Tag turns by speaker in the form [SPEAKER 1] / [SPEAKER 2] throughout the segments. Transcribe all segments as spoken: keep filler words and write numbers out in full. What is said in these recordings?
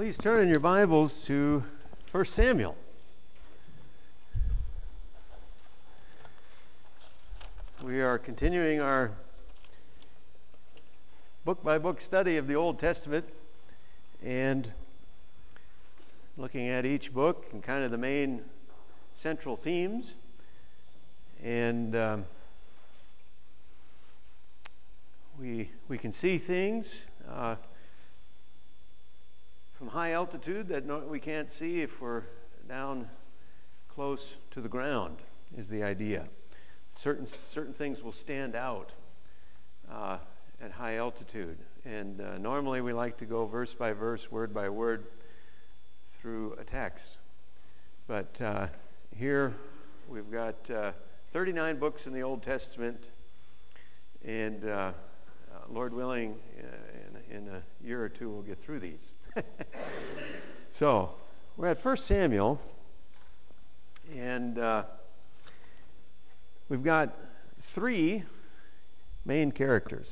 [SPEAKER 1] Please turn in your Bibles to First Samuel. We are continuing our book-by-book study of the Old Testament and looking at each book and kind of the main central themes. And um, we, we can see things uh, from high altitude that no, we can't see if we're down close to the ground, is the idea. Certain certain things will stand out uh, at high altitude. And uh, normally we like to go verse by verse, word by word through a text. But uh, here we've got uh, thirty-nine books in the Old Testament, and uh, uh, Lord willing, uh, in, in a year or two we'll get through these. So, we're at First Samuel, and uh, we've got three main characters.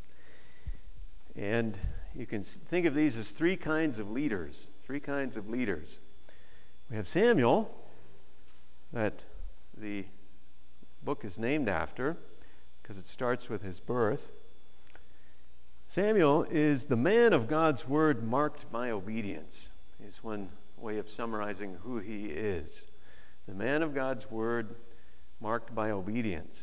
[SPEAKER 1] And you can think of these as three kinds of leaders, three kinds of leaders. We have Samuel, that the book is named after, because it starts with his birth. Samuel is the man of God's word marked by obedience, is one way of summarizing who he is. The man of God's word marked by obedience.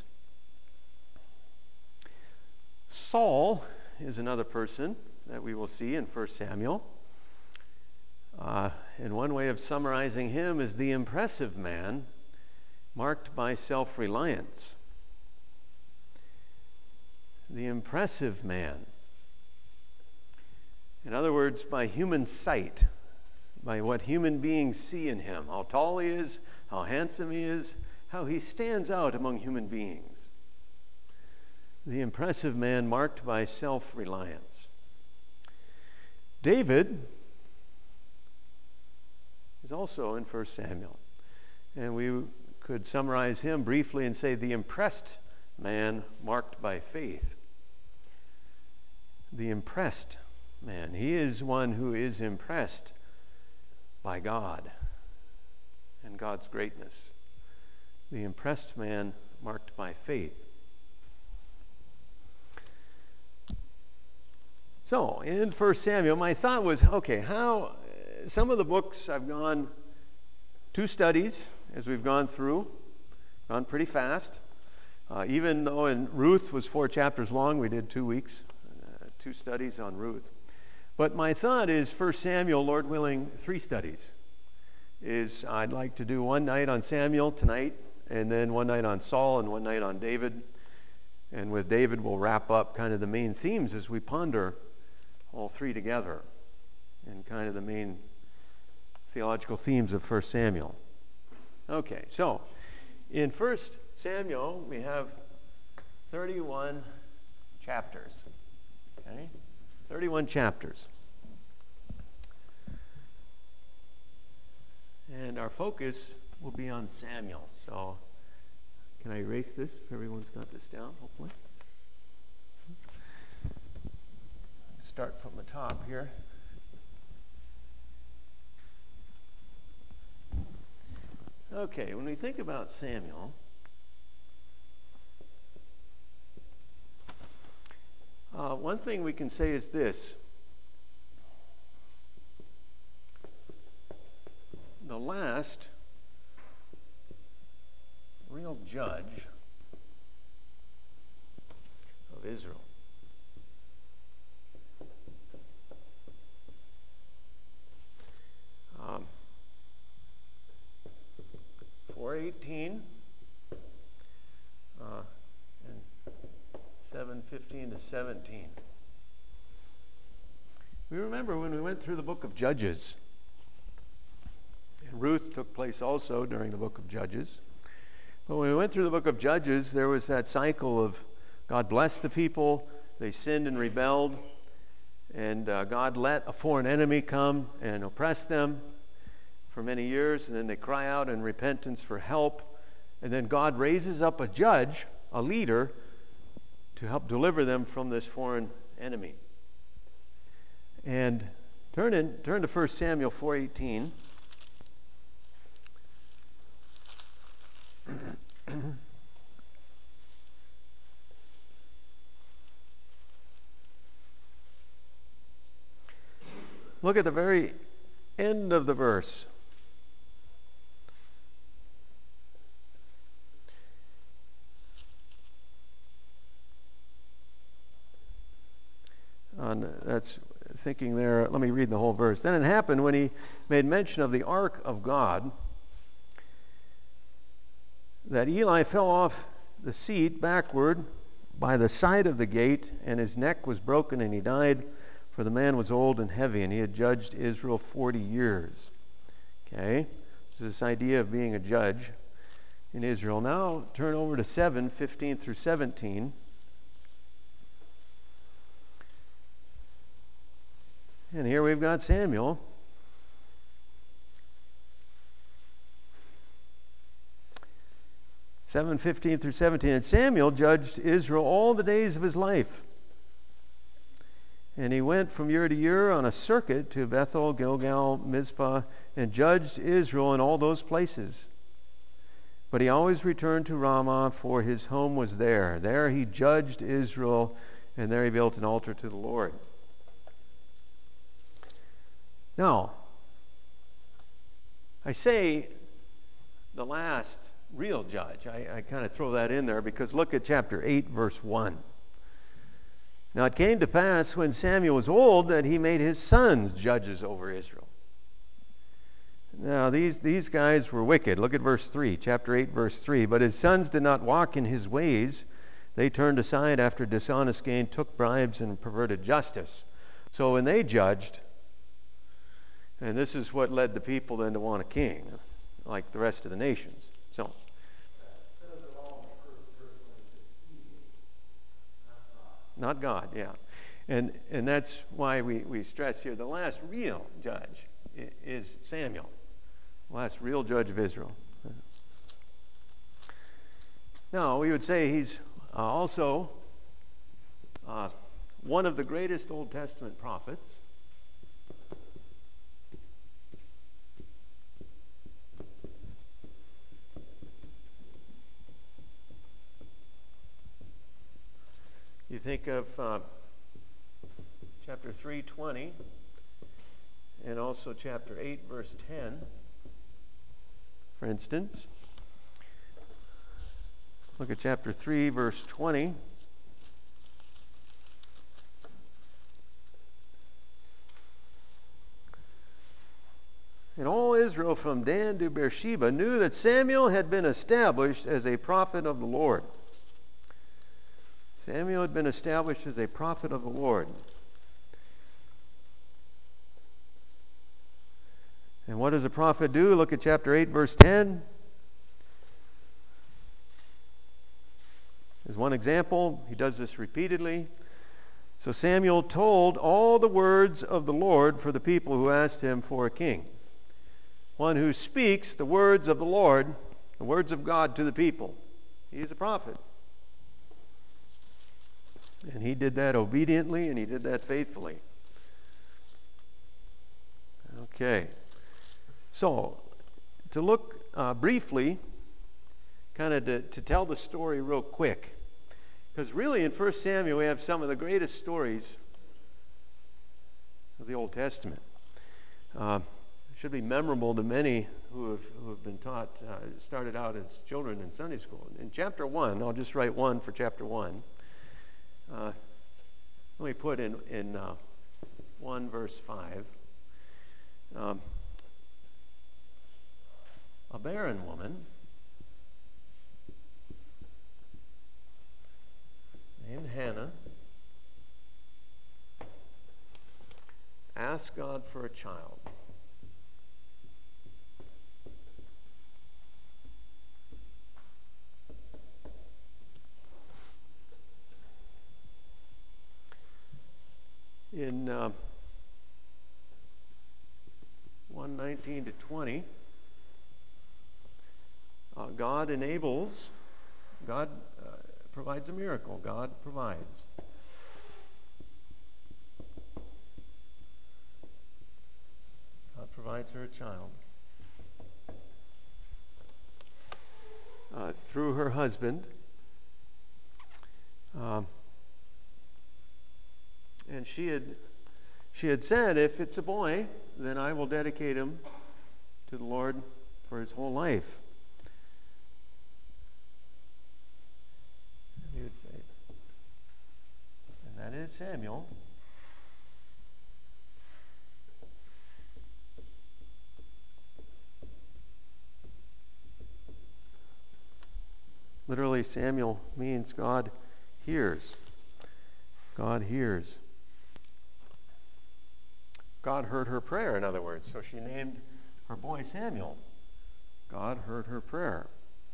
[SPEAKER 1] Saul is another person that we will see in First Samuel. Uh, and one way of summarizing him is the impressive man marked by self-reliance. The impressive man. In other words, by human sight, by what human beings see in him, how tall he is, how handsome he is, how he stands out among human beings. The impressive man marked by self-reliance. David is also in First Samuel, and we could summarize him briefly and say the impressed man marked by faith. The impressed man. He is one who is impressed by God and God's greatness. The impressed man marked by faith. So, in First Samuel, my thought was, okay, how, some of the books I've gone two studies as we've gone through, gone pretty fast. Uh, even though in Ruth was four chapters long, we did two weeks, uh, two studies on Ruth. But my thought is, First Samuel, Lord willing, three studies. Is I'd like to do one night on Samuel tonight, and then one night on Saul, and one night on David. And with David, we'll wrap up kind of the main themes as we ponder all three together, and kind of the main theological themes of First Samuel. Okay, so in First Samuel, we have thirty-one chapters. Okay? thirty-one chapters. And our focus will be on Samuel. So, can I erase this if everyone's got this down, hopefully? Start from the top here. Okay, when we think about Samuel, Uh, one thing we can say is this. The last real judge of Israel. Um, four eighteen uh, and seven fifteen to seventeen. We remember when we went through the book of Judges, and Ruth took place also during the book of Judges. But when we went through the book of Judges, there was that cycle of God blessed the people, they sinned and rebelled, and uh, God let a foreign enemy come and oppress them for many years, and then they cry out in repentance for help, and then God raises up a judge, a leader, to help deliver them from this foreign enemy. And Turn in, turn to First Samuel four eighteen. Look at the very end of the verse. On, that's thinking there, let me read the whole verse. Then it happened when he made mention of the ark of God that Eli fell off the seat backward by the side of the gate, and his neck was broken, and he died, for the man was old and heavy, and he had judged Israel forty years. Okay, so this idea of being a judge in Israel. Now turn over to seven fifteen through seventeen. And here we've got Samuel. seven fifteen through seventeen. And Samuel judged Israel all the days of his life. And he went from year to year on a circuit to Bethel, Gilgal, Mizpah, and judged Israel in all those places. But he always returned to Ramah, for his home was there. There he judged Israel, and there he built an altar to the Lord. Now, I say the last real judge. I, I kind of throw that in there because look at chapter eight, verse one. Now it came to pass when Samuel was old that he made his sons judges over Israel. Now these, these guys were wicked. Look at verse three, chapter eight, verse three. But his sons did not walk in his ways. They turned aside after dishonest gain, took bribes, and perverted justice. So when they judged, and this is what led the people then to want a king, like the rest of the nations. So, not God, yeah. And and that's why we, we stress here the last real judge is Samuel, last real judge of Israel. Now, we would say he's uh, also uh, one of the greatest Old Testament prophets. You think of uh, chapter three twenty and also chapter eight verse ten, for instance. Look at chapter three verse twenty. And all Israel from Dan to Beersheba knew that Samuel had been established as a prophet of the Lord. Samuel had been established as a prophet of the Lord. And what does a prophet do? Look at chapter eight, verse ten. As one example, he does this repeatedly. So Samuel told all the words of the Lord for the people who asked him for a king. One who speaks the words of the Lord, the words of God to the people. He is a prophet. And he did that obediently, and he did that faithfully. Okay. So, to look uh, briefly, kind of to, to tell the story real quick. Because really in First Samuel we have some of the greatest stories of the Old Testament. Uh, should be memorable to many who have, who have been taught, uh, started out as children in Sunday school. In chapter one, I'll just write one for chapter one. Uh, let me put in, in uh, one verse five. Um, a barren woman named Hannah asked God for a child. In uh, one nineteen to twenty, uh, God enables, God uh, provides a miracle. God provides. provides her a child. Uh, through her husband. Um, and she had she had said, if it's a boy, then I will dedicate him to the Lord for his whole life. And he would say it. And that is Samuel. Literally, Samuel means God hears. God hears. God heard her prayer, in other words. So she named her boy Samuel. God heard her prayer.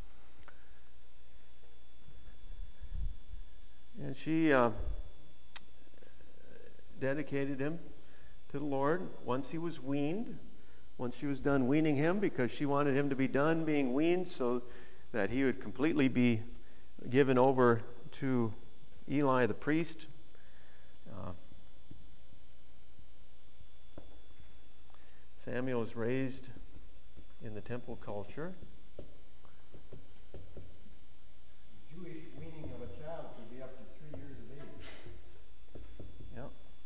[SPEAKER 1] And she uh, dedicated him to the Lord once he was weaned. Once she was done weaning him, because she wanted him to be done being weaned so that he would completely be given over to Eli the priest. Uh, Samuel was raised in the temple culture.
[SPEAKER 2] Jewish weaning of a child could be up to three years of age.
[SPEAKER 1] Yeah.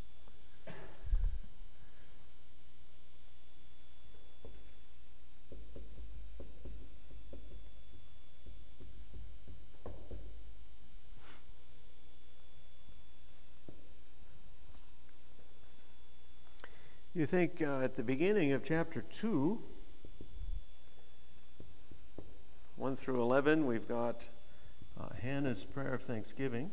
[SPEAKER 1] You think uh, at the beginning of chapter two, one through eleven, we've got uh, Hannah's prayer of thanksgiving.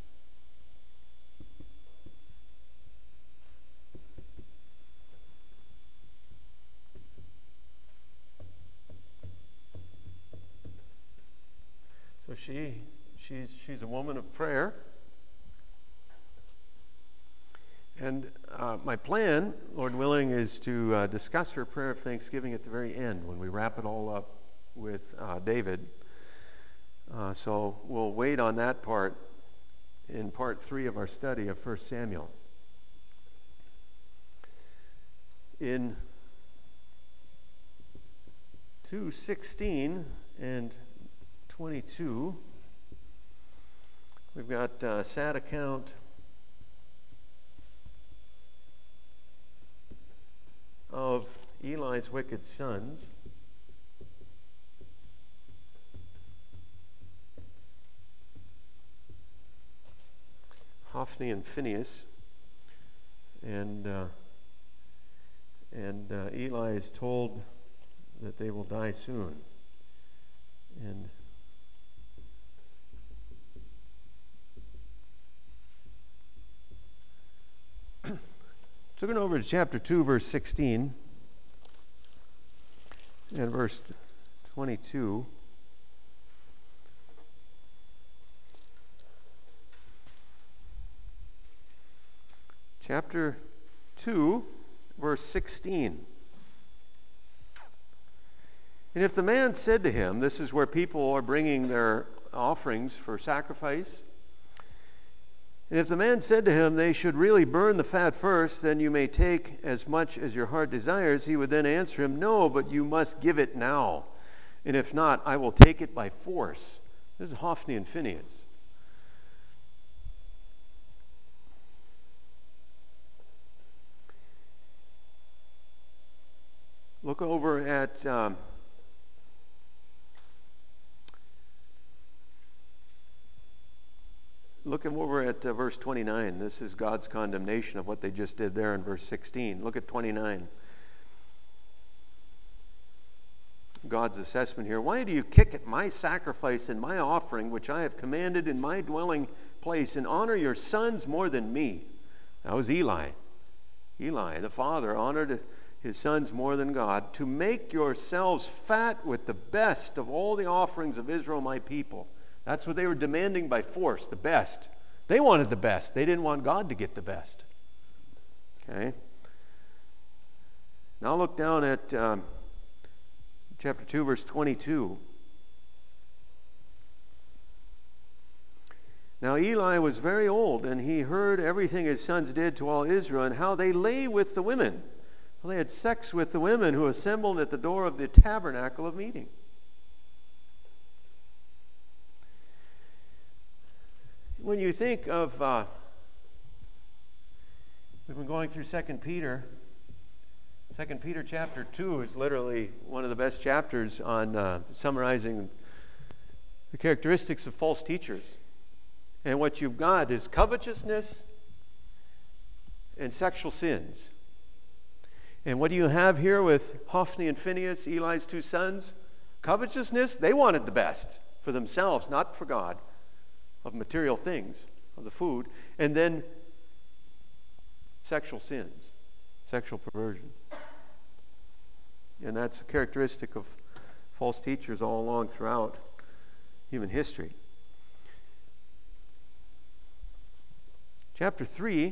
[SPEAKER 1] So she, she's, she's a woman of prayer. And uh, my plan, Lord willing, is to uh, discuss her prayer of thanksgiving at the very end when we wrap it all up with uh, David. Uh, so we'll wait on that part in part three of our study of First Samuel. In two sixteen and twenty-two, we've got a sad account of Eli's wicked sons. Hophni and Phinehas. And uh, and uh, Eli is told that they will die soon. And so going over to chapter two, verse sixteen and verse twenty-two. Chapter two, verse sixteen. And if the man said to him, this is where people are bringing their offerings for sacrifice. And if the man said to him, they should really burn the fat first, then you may take as much as your heart desires, he would then answer him, no, but you must give it now. And if not, I will take it by force. This is Hophni and Phinehas. Look over at um, look over at uh, verse twenty-nine. This is God's condemnation of what they just did there in verse sixteen. Look at twenty-nine. God's assessment here. Why do you kick at my sacrifice and my offering, which I have commanded in my dwelling place, and honor your sons more than me? That was Eli. Eli, the father, honored his sons more than God, to make yourselves fat with the best of all the offerings of Israel, my people. That's what they were demanding by force, the best. They wanted the best. They didn't want God to get the best. Okay? Now look down at um, chapter two, verse twenty-two. Now Eli was very old, and he heard everything his sons did to all Israel, and how they lay with the women. Well, they had sex with the women who assembled at the door of the tabernacle of meeting. When you think of, uh, we've been going through Second Peter. Second Peter chapter two is literally one of the best chapters on uh, summarizing the characteristics of false teachers. And what you've got is covetousness and sexual sins. And what do you have here with Hophni and Phinehas, Eli's two sons? Covetousness, they wanted the best for themselves, not for God, of material things, of the food. And then sexual sins, sexual perversion. And that's a characteristic of false teachers all along throughout human history. Chapter three,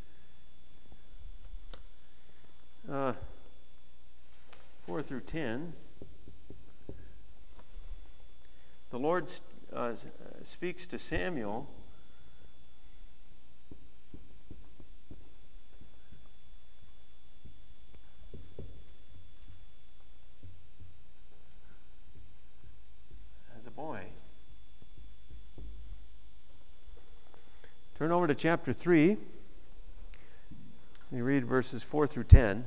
[SPEAKER 1] uh, four through ten, the Lord uh, speaks to Samuel as a boy. Turn over to chapter three. We read verses four through ten.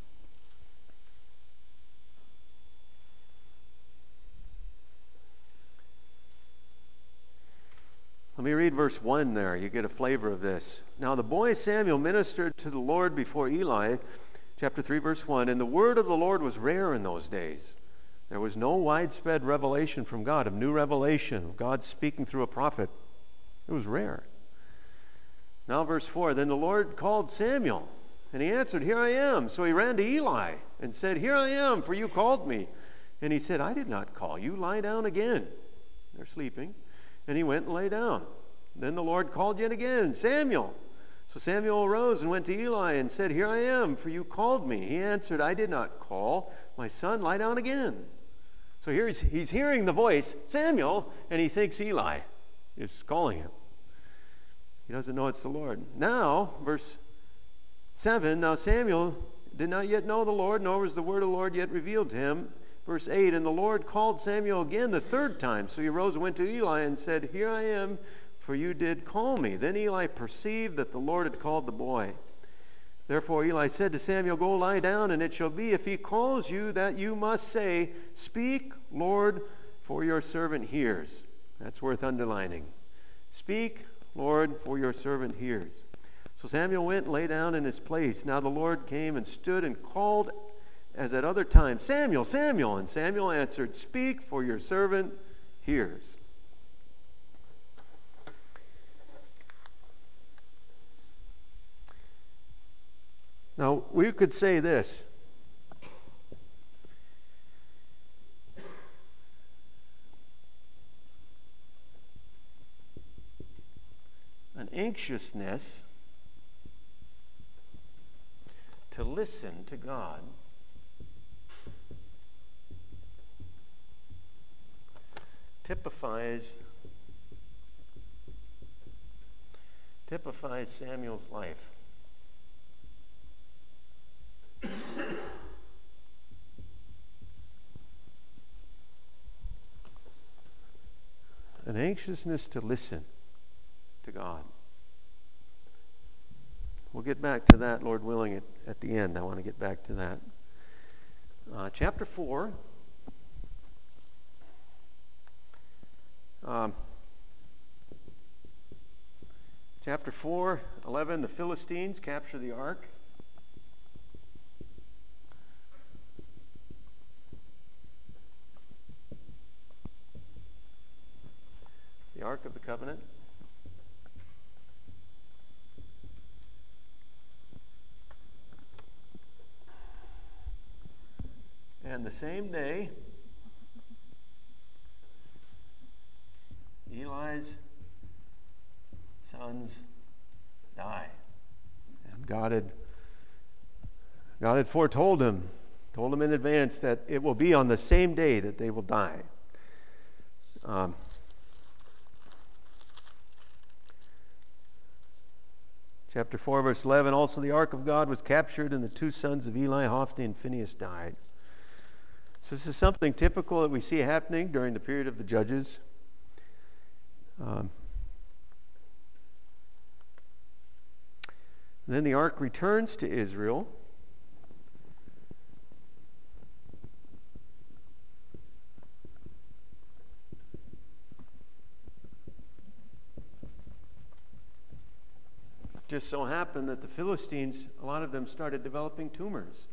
[SPEAKER 1] Let me read verse one there. You get a flavor of this. Now the boy Samuel ministered to the Lord before Eli, chapter three, verse one, and the word of the Lord was rare in those days. There was no widespread revelation from God, of new revelation, of God speaking through a prophet. It was rare. Now verse four, then the Lord called Samuel, and he answered, here I am. So he ran to Eli and said, here I am, for you called me. And he said, I did not call you. Lie down again. They're sleeping. And he went and lay down. Then the Lord called yet again, Samuel. So Samuel arose and went to Eli and said, here I am, for you called me. He answered, I did not call. My son, lie down again. So here he's, he's hearing the voice, Samuel, and he thinks Eli is calling him. He doesn't know it's the Lord. Now, verse seven, now Samuel did not yet know the Lord, nor was the word of the Lord yet revealed to him. Verse eight, and the Lord called Samuel again the third time. So he arose and went to Eli and said, here I am, for you did call me. Then Eli perceived that the Lord had called the boy. Therefore Eli said to Samuel, go lie down, and it shall be, if he calls you, that you must say, speak, Lord, for your servant hears. That's worth underlining. Speak, Lord, for your servant hears. So Samuel went and lay down in his place. Now the Lord came and stood and called as at other times, Samuel, Samuel. And Samuel answered, speak, for your servant hears. Now, we could say this. An anxiousness to listen to God typifies typifies Samuel's life. An anxiousness to listen to God. We'll get back to that, Lord willing, at, at the end. I want to get back to that. Uh, chapter four. Um, chapter four, eleven, the Philistines capture the ark. The Ark of the Covenant. And the same day, Eli's sons die. And God had, God had foretold him, told him in advance that it will be on the same day that they will die. Um, Chapter four, verse eleven, also the ark of God was captured, and the two sons of Eli, Hophni and Phinehas, died. So this is something typical that we see happening during the period of the Judges. Um, then the ark returns to Israel. Just so happened that the Philistines, a lot of them started developing tumors,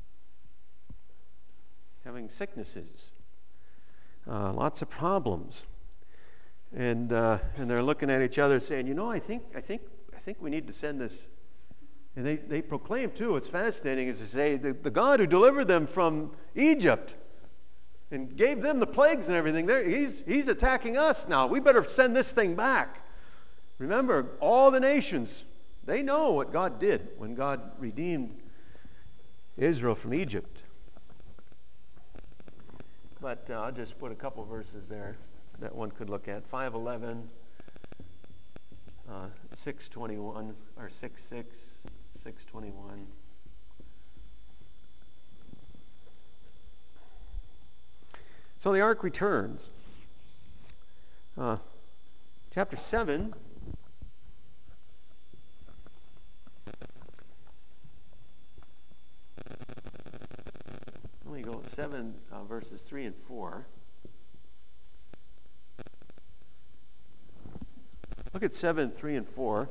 [SPEAKER 1] having sicknesses, uh, lots of problems, and uh, and they're looking at each other, saying, "You know, I think, I think, I think we need to send this." And they they proclaim too. What's fascinating is to say the, the God who delivered them from Egypt and gave them the plagues and everything, he's he's attacking us now. We better send this thing back. Remember, all the nations, they know what God did when God redeemed Israel from Egypt. But uh, I'll just put a couple verses there that one could look at. five eleven, uh, six twenty-one, or six six, six twenty-one. So the ark returns. Uh, chapter seven. Let me go seven, uh, verses three and four. Look at seven, three and four.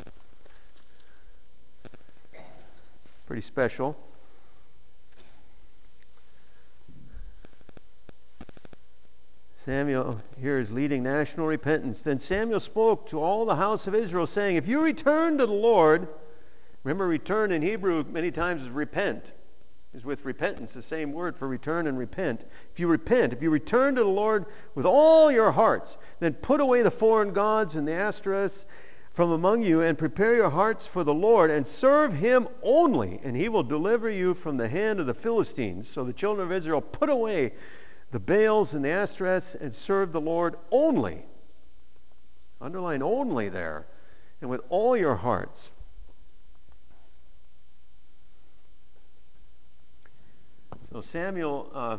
[SPEAKER 1] Pretty special. Samuel here is leading national repentance. Then Samuel spoke to all the house of Israel, saying, if you return to the Lord, remember return in Hebrew many times is repent. Is with repentance, the same word for return and repent. If you repent, if you return to the Lord with all your hearts, then put away the foreign gods and the Ashtoreths from among you, and prepare your hearts for the Lord, and serve him only, and he will deliver you from the hand of the Philistines. So the children of Israel put away the Baals and the Ashtoreths and served the Lord only. Underline only there, and with all your hearts. So Samuel uh,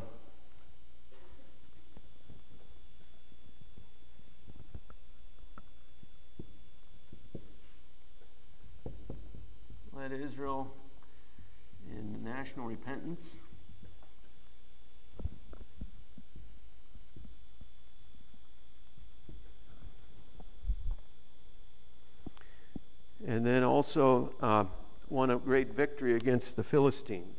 [SPEAKER 1] led Israel in national repentance. And then also uh, won a great victory against the Philistines.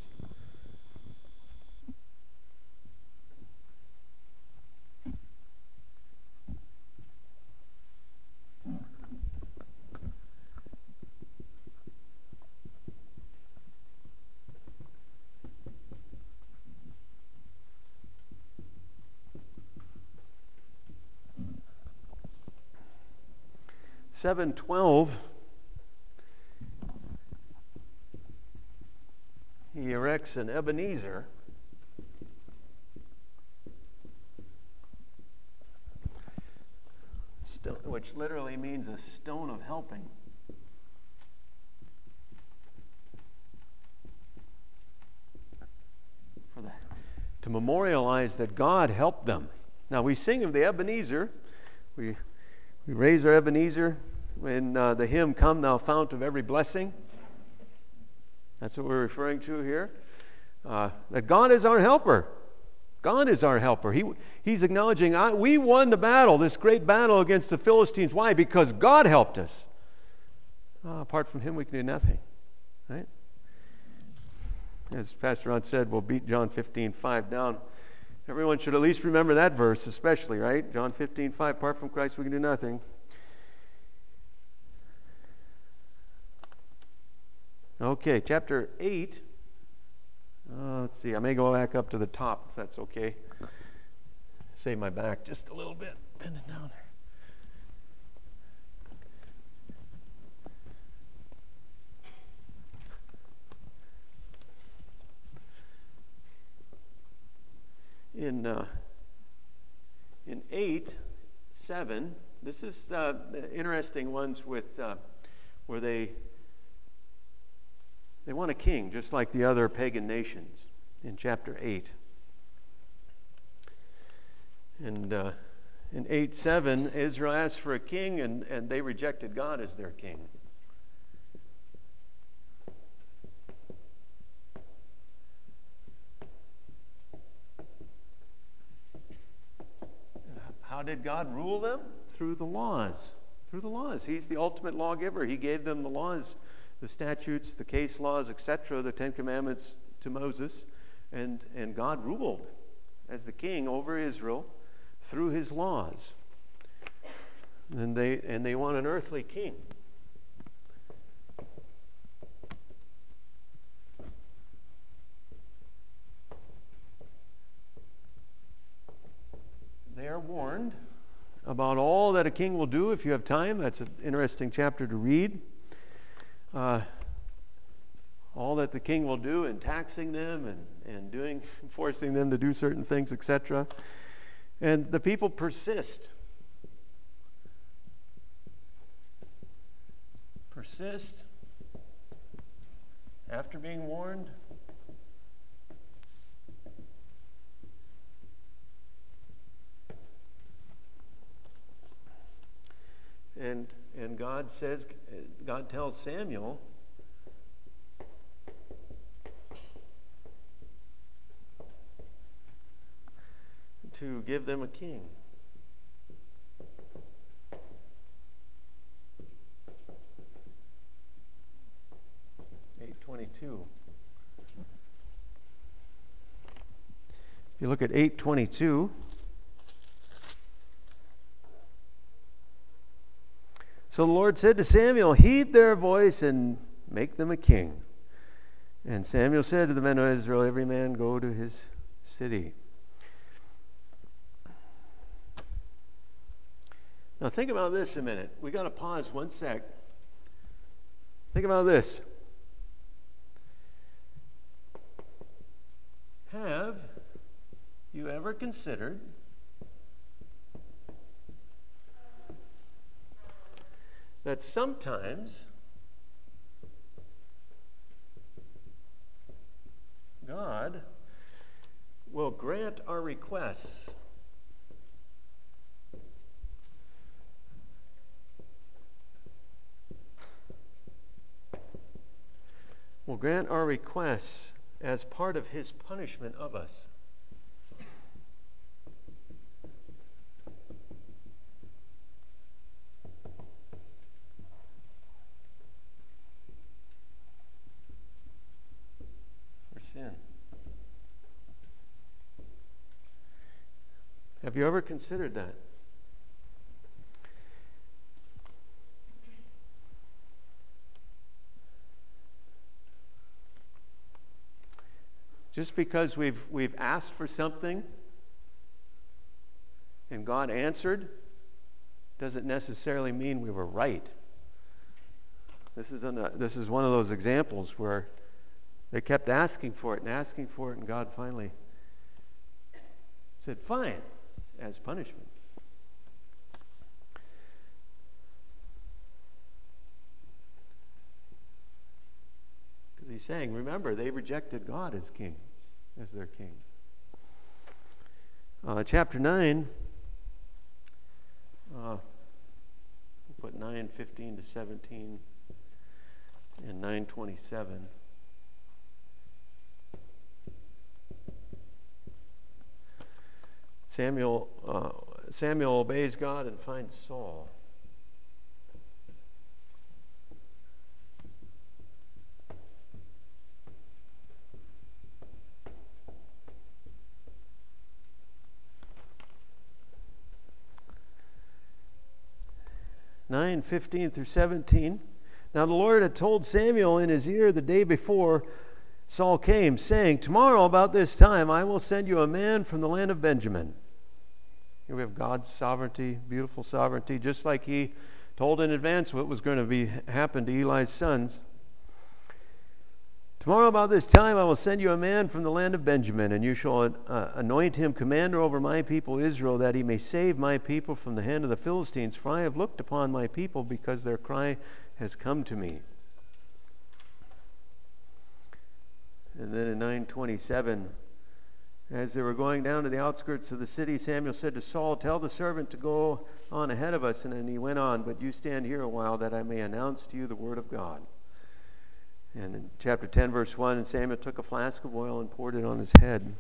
[SPEAKER 1] seven twelve, he erects an Ebenezer. Stone, which literally means a stone of helping. For the, to memorialize that God helped them. Now we sing of the Ebenezer. We we raise our Ebenezer in uh, the hymn, Come Thou Fount of Every Blessing. That's what we're referring to here. Uh, that God is our helper. God is our helper. He, he's acknowledging, I, we won the battle, this great battle against the Philistines. Why? Because God helped us. Uh, apart from him, we can do nothing. Right? As Pastor Ron said, we'll beat John fifteen five down. Everyone should at least remember that verse, especially, right? John fifteen five, apart from Christ, we can do nothing. Okay, chapter eight. Uh, let's see, I may go back up to the top, if that's okay. Save my back just a little bit. Bend it down there. In uh, in eight, seven, this is uh, the interesting ones with uh, where they They want a king, just like the other pagan nations in chapter eight. And uh, in eight seven, Israel asked for a king, and, and they rejected God as their king. How did God rule them? Through the laws. Through the laws. He's the ultimate lawgiver. He gave them the laws, the statutes, the case laws, et cetera, the Ten Commandments to Moses. And, and God ruled as the king over Israel through his laws. And they, and they want an earthly king. They are warned about all that a king will do if you have time. That's an interesting chapter to read. Uh, all that the king will do in taxing them and, and doing, forcing them to do certain things, et cetera. And the people persist. Persist after being warned. And and God says, God tells Samuel, to give them a king. eight twenty-two. If you look at eight twenty-two, so the Lord said to Samuel, heed their voice and make them a king. And Samuel said to the men of Israel, every man go to his city. Now think about this a minute. We got to pause one sec. Think about this. Have you ever considered that sometimes God will grant our requests will grant our requests as part of his punishment of us. For sin. Have you ever considered that? Just because we've we've asked for something and God answered doesn't necessarily mean we were right. This is an, uh, this is one of those examples where they kept asking for it and asking for it, and God finally said, fine, as punishment. Because he's saying, remember, they rejected God as king, as their king. Uh, chapter nine, uh, we'll put nine fifteen to seventeen and nine twenty-seven. Samuel, uh, Samuel obeys God and finds Saul. nine fifteen through seventeen. Now the Lord had told Samuel in his ear the day before Saul came, saying, tomorrow about this time I will send you a man from the land of Benjamin. Here we have God's sovereignty, beautiful sovereignty, just like he told in advance what was going to be happen to Eli's sons. Tomorrow about this time I will send you a man from the land of Benjamin, and you shall uh, anoint him commander over my people Israel, that he may save my people from the hand of the Philistines. For I have looked upon my people, because their cry has come to me. And then in nine twenty-seven, as they were going down to the outskirts of the city, Samuel said to Saul, "Tell the servant to go on ahead of us." And then he went on, "But you stand here a while, that I may announce to you the word of God." And in chapter ten, verse one, and Samuel took a flask of oil and poured it on his head.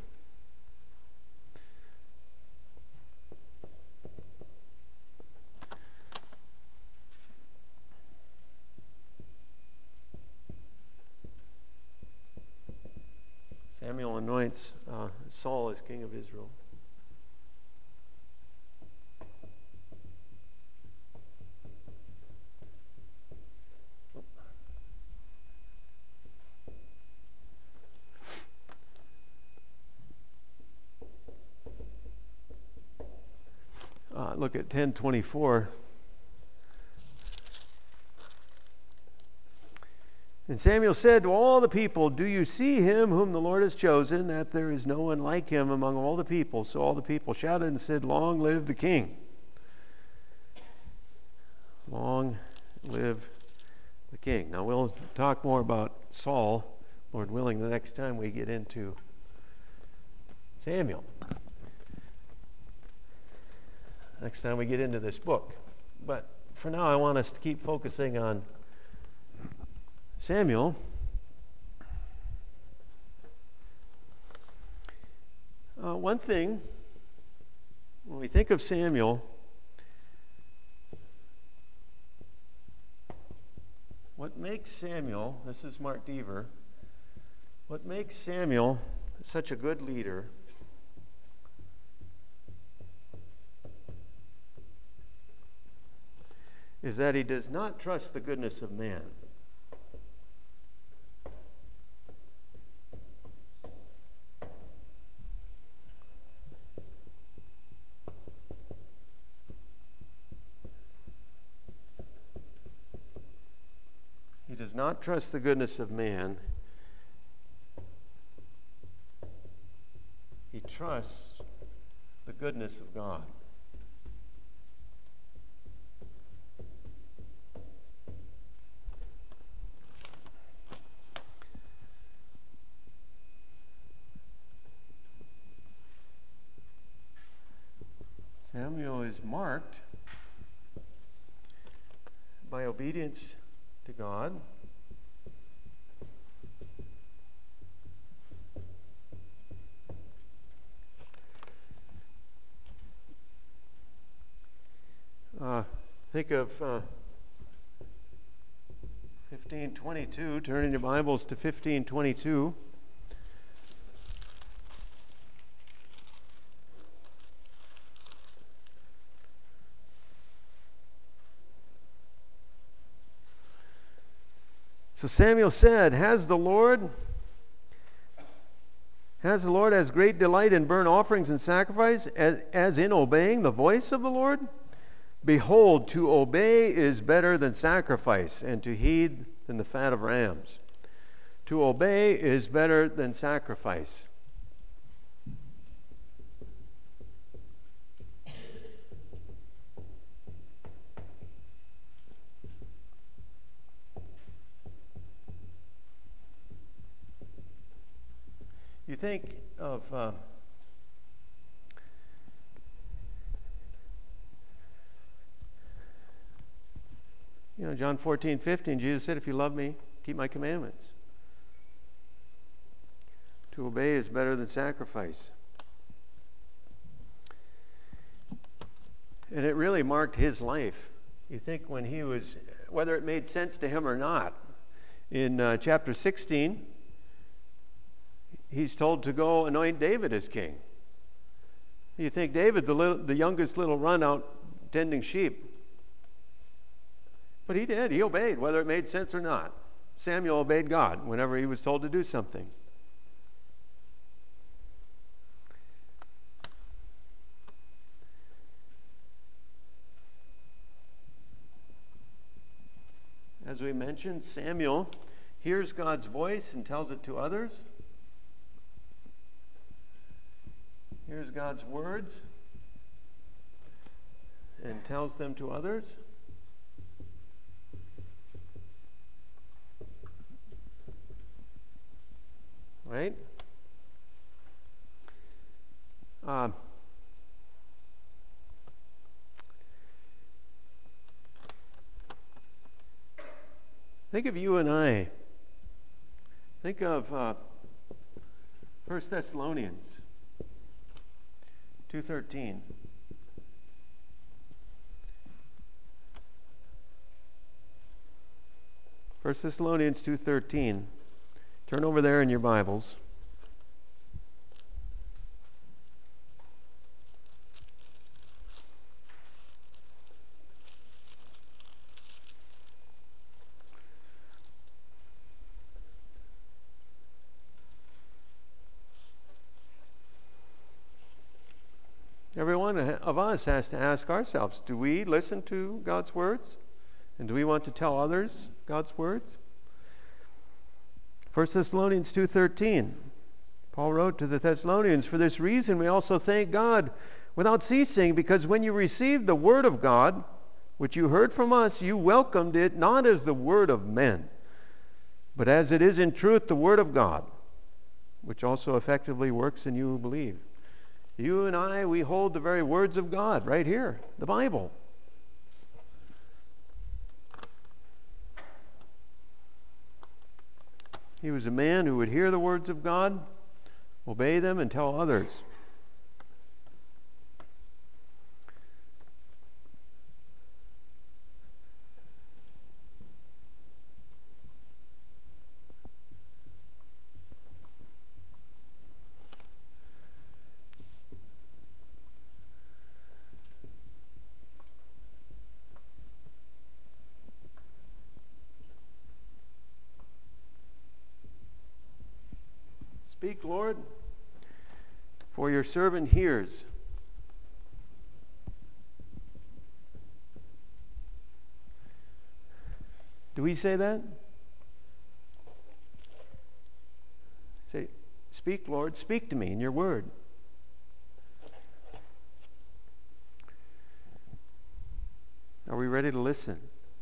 [SPEAKER 1] Samuel anoints uh, Saul as king of Israel. Uh, look at ten twenty-four. And Samuel said to all the people, "Do you see him whom the Lord has chosen, that there is no one like him among all the people?" So all the people shouted and said, "Long live the king." Long live the king. Now we'll talk more about Saul, Lord willing, the next time we get into Samuel. Next time we get into this book. But for now, I want us to keep focusing on Samuel. Uh, one thing, when we think of Samuel, what makes Samuel, this is Mark Deaver, what makes Samuel such a good leader is that he does not trust the goodness of man. He does not trust the goodness of man. He trusts the goodness of God. Samuel is marked by obedience to God, uh, think of uh, fifteen twenty-two. Turn in your Bibles to fifteen twenty-two. So Samuel said, Has the Lord has the Lord has great delight in burnt offerings and sacrifice, as, as in obeying the voice of the Lord? Behold, to obey is better than sacrifice, and to heed than the fat of rams. To obey is better than sacrifice. You think of uh, you know, John fourteen fifteen, Jesus said, "If you love me, keep my commandments." To obey is better than sacrifice. And it really marked his life. You think when he was, whether it made sense to him or not, in uh, chapter sixteen, he's told to go anoint David as king. You think David, the, little, the youngest little run out tending sheep. But he did. He obeyed, whether it made sense or not. Samuel obeyed God whenever he was told to do something. As we mentioned, Samuel hears God's voice and tells it to others. Hears God's words and tells them to others. right? Um, think of you and I. Think of uh, First Thessalonians two thirteen. First Thessalonians two thirteen. Turn over there in your Bibles. Every one of us has to ask ourselves, do we listen to God's words? And do we want to tell others God's words? First Thessalonians two thirteen. Paul wrote to the Thessalonians, "For this reason we also thank God without ceasing, because when you received the word of God, which you heard from us, you welcomed it not as the word of men, but as it is in truth the word of God, which also effectively works in you who believe." You and I, we hold the very words of God right here, the Bible. He was a man who would hear the words of God, obey them, and tell others. Speak, Lord, for your servant hears. Do we say that? Say, speak, Lord, speak to me in your word. Are we ready to listen?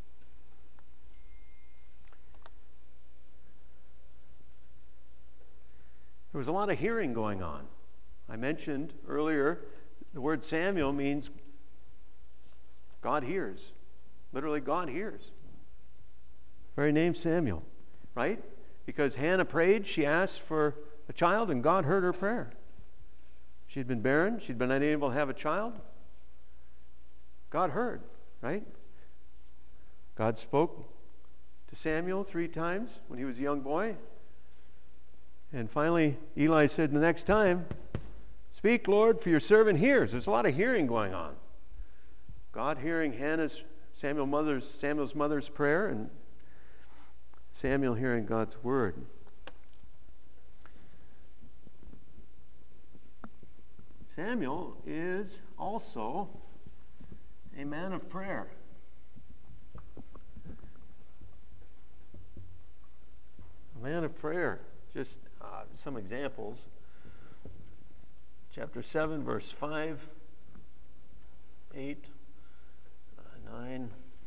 [SPEAKER 1] There was a lot of hearing going on. I mentioned earlier the word Samuel means God hears. Literally, God hears. Very name Samuel, right? Because Hannah prayed, she asked for a child, and God heard her prayer. She had been barren, she'd been unable to have a child. God heard, right? God spoke to Samuel three times when he was a young boy. And finally, Eli said the next time, "Speak, Lord, for your servant hears." There's a lot of hearing going on. God hearing Hannah's, Samuel mother's, Samuel's mother's prayer, and Samuel hearing God's word. Samuel is also a man of prayer. A man of prayer. Just uh, some examples. Chapter seven, verse five, eight, uh, nine,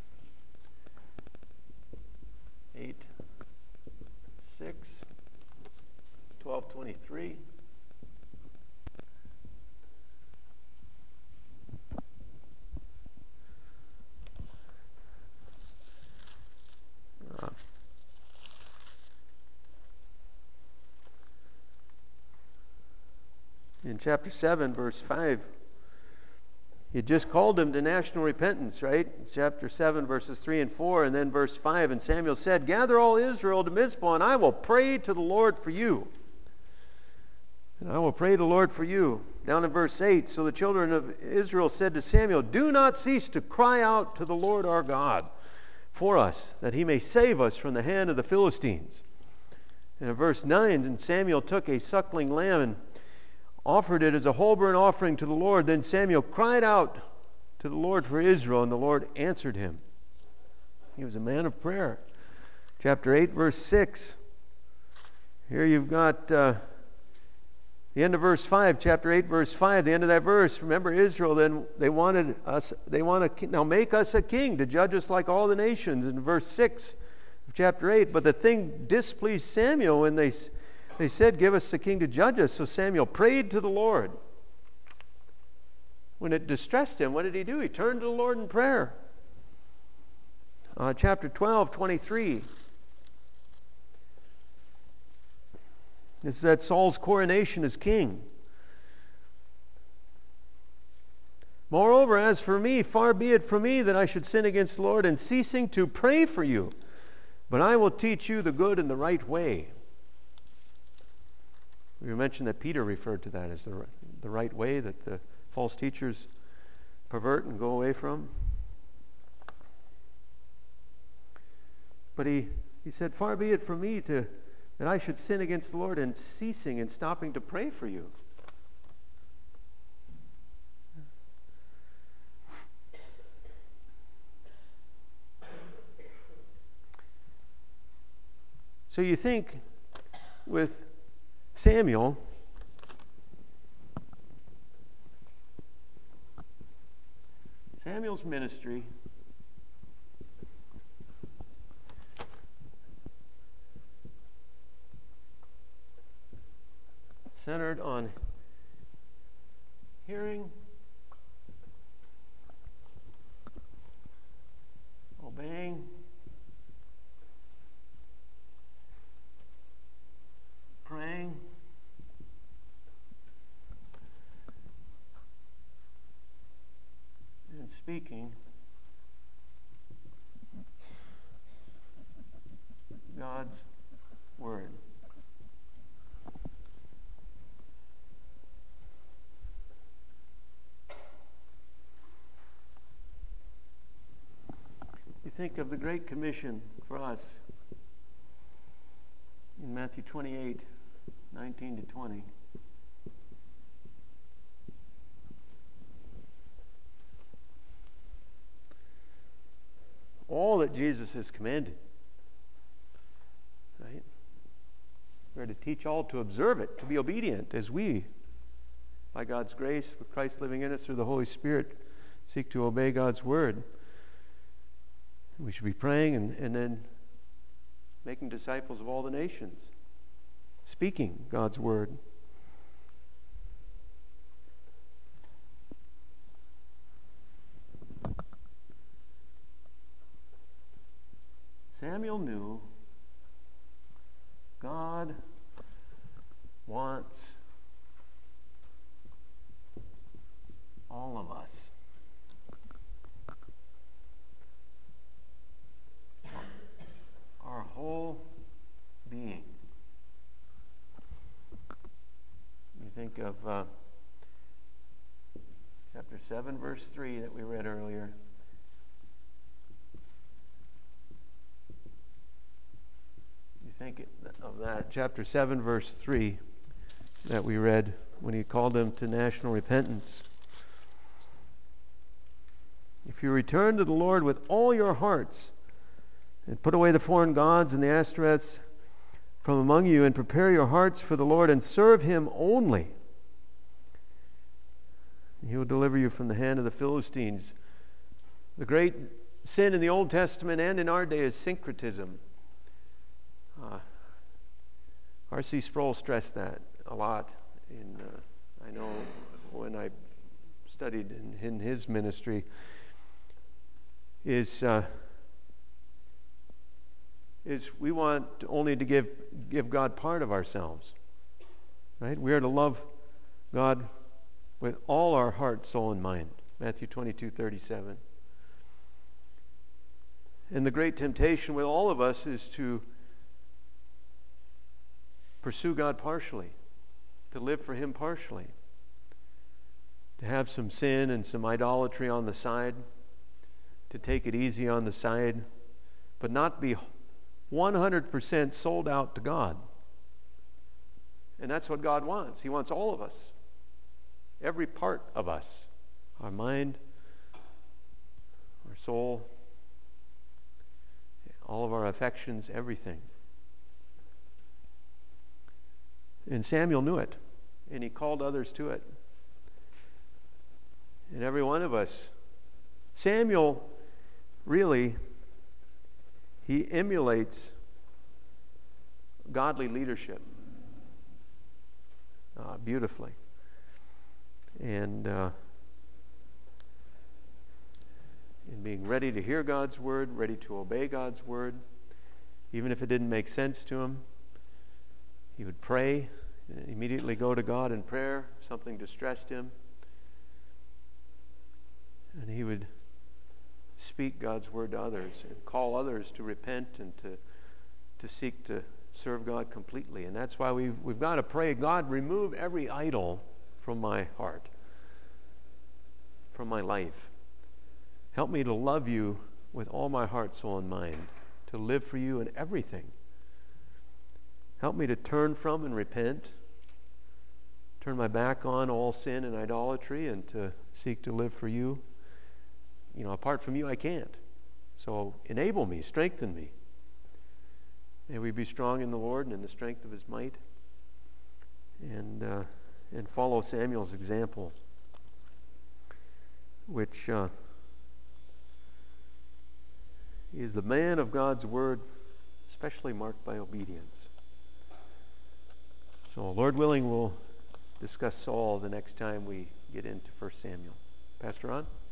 [SPEAKER 1] eight, six, twelve, twenty-three. Uh, In chapter seven, verse five, he had just called him to national repentance, right? It's chapter seven, verses three and four, and then verse five, "And Samuel said, 'Gather all Israel to Mizpah, and I will pray to the Lord for you.' And I will pray to the Lord for you." Down in verse eight, "So the children of Israel said to Samuel, 'Do not cease to cry out to the Lord our God for us, that he may save us from the hand of the Philistines.' And in verse nine, "And Samuel took a suckling lamb and offered it as a whole burnt offering to the Lord. Then Samuel cried out to the Lord for Israel, and the Lord answered him." He was a man of prayer. Chapter eight, verse six. Here you've got uh, the end of verse five. Chapter eight, verse five. The end of that verse. Remember Israel. Then they wanted us. They want to now make us a king to judge us like all the nations. In verse six of chapter eight. "But the thing displeased Samuel when they They said, give us a king to judge us. So Samuel prayed to the Lord. When it distressed him, what did he do? He turned to the Lord in prayer. Uh, chapter twelve, twenty-three. This is at Saul's coronation as king. Moreover, as for me, far be it from me that I should sin against the Lord in ceasing to pray for you. But I will teach you the good and the right way. We mentioned that Peter referred to that as the, the right way that the false teachers pervert and go away from. But he, he said, far be it from me to, that I should sin against the Lord in ceasing and stopping to pray for you. So you think with Samuel, Samuel's ministry centered on hearing, obeying, praying, and speaking God's word. You think of the Great Commission for us in Matthew twenty-eight, nineteen to twenty. All that Jesus has commanded, right? We're to teach all to observe it, to be obedient as we, by God's grace, with Christ living in us through the Holy Spirit, seek to obey God's word. We should be praying and, and then making disciples of all the nations, speaking God's word. Samuel knew God wants all of us. Our whole being. You think of uh, chapter seven, verse three that we read earlier. You think of that, chapter seven, verse three that we read when he called them to national repentance. If you return to the Lord with all your hearts, and put away the foreign gods and the Ashtoreths from among you, and prepare your hearts for the Lord, and serve him only, he will deliver you from the hand of the Philistines. The great sin in the Old Testament and in our day is syncretism. Uh, R C Sproul stressed that a lot. In uh, I know when I studied in, in his ministry, is uh, is we want only to give give God part of ourselves, right? We are to love God with all our heart, soul, and mind. Matthew twenty-two thirty-seven. And the great temptation with all of us is to pursue God partially, to live for him partially, to have some sin and some idolatry on the side, to take it easy on the side, but not be one hundred percent sold out to God. And that's what God wants. He wants all of us, every part of us, our mind, our soul, all of our affections, everything. And Samuel knew it, and he called others to it. And every one of us, Samuel really, he emulates godly leadership. uh, beautifully. And uh, in being ready to hear God's word, ready to obey God's word, even if it didn't make sense to him, he would pray, and immediately go to God in prayer if something distressed him. And he would speak God's word to others and call others to repent and to, to seek to serve God completely. And that's why we've, we've got to pray, God, remove every idol from my heart, from my life. Help me to love you with all my heart, soul, and mind, to live for you in everything. Help me to turn from and repent, turn my back on all sin and idolatry, and to seek to live for you. You know, apart from you, I can't. So enable me, strengthen me. May we be strong in the Lord and in the strength of his might, and uh, and follow Samuel's example, which uh, is the man of God's word, especially marked by obedience. So, Lord willing, we'll discuss Saul the next time we get into First Samuel. Pastor Ron?